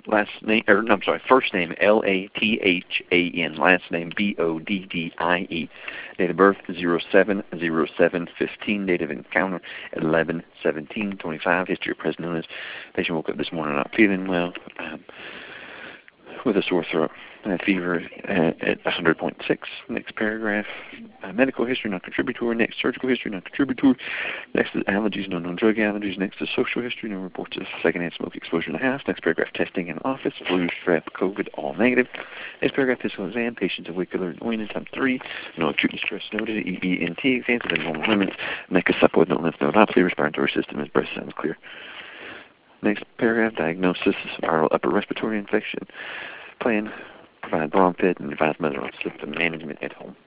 first name Lathan, last name Boddie. Date of birth 07/07/15. Date of encounter 11/17/25. History of present illness. Patient woke up this morning not feeling well, with a sore throat. Fever at 100.6. Next paragraph. Medical history, non-contributory. Next, surgical history, non-contributory. Next is allergies, no known drug allergies. Next is social history, no reports of secondhand smoke exposure in the house. Next paragraph, testing in office. Flu, strep, COVID, all negative. Next paragraph, physical exam. Patients awake, alert, oriented. Time 3. No acute stress noted. EBNT exams within normal limits. Neck is supple with no lymph nodopathy. Respiratory system is breath sounds clear. Next paragraph, diagnosis, viral upper respiratory infection. Plan, provide Bronfed, and advise mother on symptom management at home.